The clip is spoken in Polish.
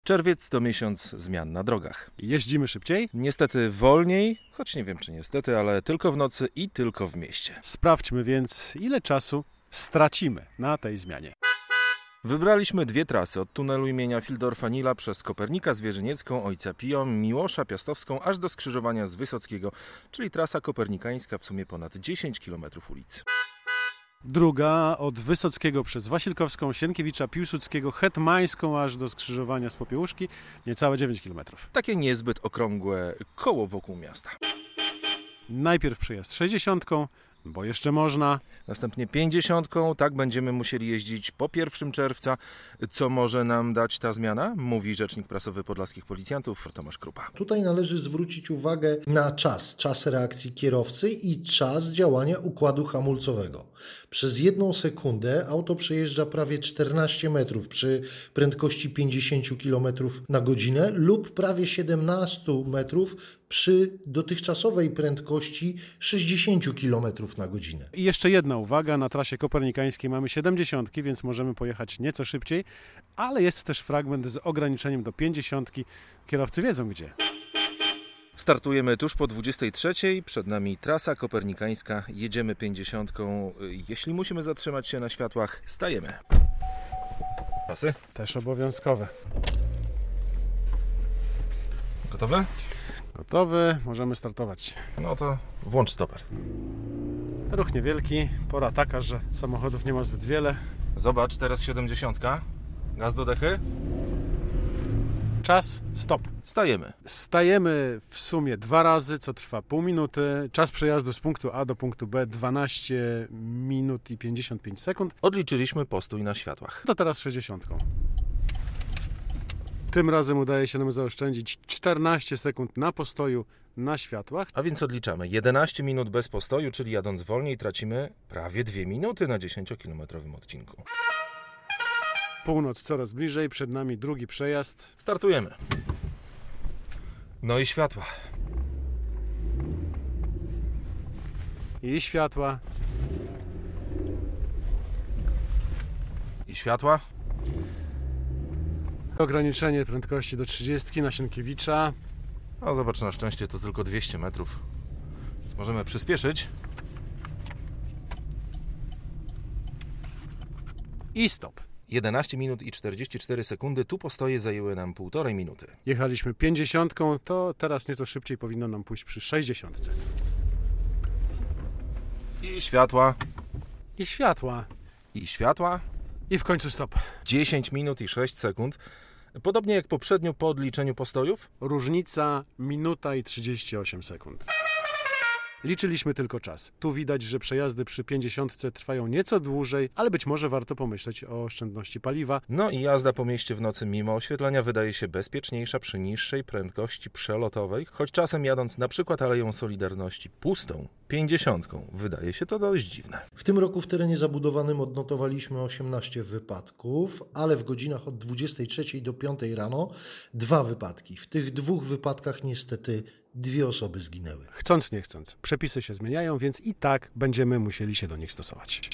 Czerwiec to miesiąc zmian na drogach. Jeździmy szybciej? Niestety wolniej, choć nie wiem czy niestety, ale tylko w nocy i tylko w mieście. Sprawdźmy więc, ile czasu stracimy na tej zmianie. Wybraliśmy dwie trasy, od tunelu imienia Fildorfa-Nila przez Kopernika, Zwierzyniecką, Ojca Pio, Miłosza, Piastowską, aż do skrzyżowania z Wysockiego, czyli trasa kopernikańska, w sumie ponad 10 km ulic. Druga od Wysockiego przez Wasilkowską, Sienkiewicza, Piłsudskiego, Hetmańską, aż do skrzyżowania z Popiełuszki, niecałe 9 km. Takie niezbyt okrągłe koło wokół miasta. Najpierw przejazd 60, bo jeszcze można. Następnie 50, tak będziemy musieli jeździć po 1 czerwca. Co może nam dać ta zmiana? Mówi rzecznik prasowy podlaskich policjantów Tomasz Krupa. Tutaj należy zwrócić uwagę na czas reakcji kierowcy i czas działania układu hamulcowego. Przez 1 sekundę auto przejeżdża prawie 14 metrów przy prędkości 50 km na godzinę lub prawie 17 metrów przy dotychczasowej prędkości 60 km na godzinę. I jeszcze jedna uwaga, na trasie kopernikańskiej mamy 70, więc możemy pojechać nieco szybciej, ale jest też fragment z ograniczeniem do 50. Kierowcy wiedzą gdzie. Startujemy tuż po 23, przed nami trasa kopernikańska, jedziemy 50. Jeśli musimy zatrzymać się na światłach, stajemy. Pasy? Też obowiązkowe. Gotowe? Gotowy, możemy startować. No to włącz stoper. Ruch niewielki, pora taka, że samochodów nie ma zbyt wiele. Zobacz, teraz 70. Gaz do dechy. Czas, stop. Stajemy. Stajemy w sumie 2 razy, co trwa pół minuty. Czas przejazdu z punktu A do punktu B 12 minut i 55 sekund. Odliczyliśmy postój na światłach. To teraz 60. Tym razem udaje się nam zaoszczędzić 14 sekund na postoju na światłach. A więc odliczamy. 11 minut bez postoju, czyli jadąc wolniej tracimy prawie 2 minuty na 10-kilometrowym odcinku. Północ coraz bliżej, przed nami drugi przejazd. Startujemy. No i światła. I światła. I światła. Ograniczenie prędkości do 30 na Sienkiewicza. No zobacz, na szczęście to tylko 200 metrów. Więc możemy przyspieszyć. I stop. 11 minut i 44 sekundy. Tu postoje zajęły nam 1,5 minuty. Jechaliśmy 50, to teraz nieco szybciej powinno nam pójść przy 60. I światła. I światła. I światła. I w końcu stop. 10 minut i 6 sekund. Podobnie jak poprzednio po odliczeniu postojów. Różnica minuta i 38 sekund. Liczyliśmy tylko czas. Tu widać, że przejazdy przy 50 trwają nieco dłużej, ale być może warto pomyśleć o oszczędności paliwa. No i jazda po mieście w nocy mimo oświetlenia wydaje się bezpieczniejsza przy niższej prędkości przelotowej, choć czasem jadąc na przykład Aleją Solidarności pustą 50 wydaje się to dość dziwne. W tym roku w terenie zabudowanym odnotowaliśmy 18 wypadków, ale w godzinach od 23 do 5 rano 2 wypadki. W tych 2 wypadkach niestety 2 osoby zginęły. Chcąc nie chcąc, przepisy się zmieniają, więc i tak będziemy musieli się do nich stosować.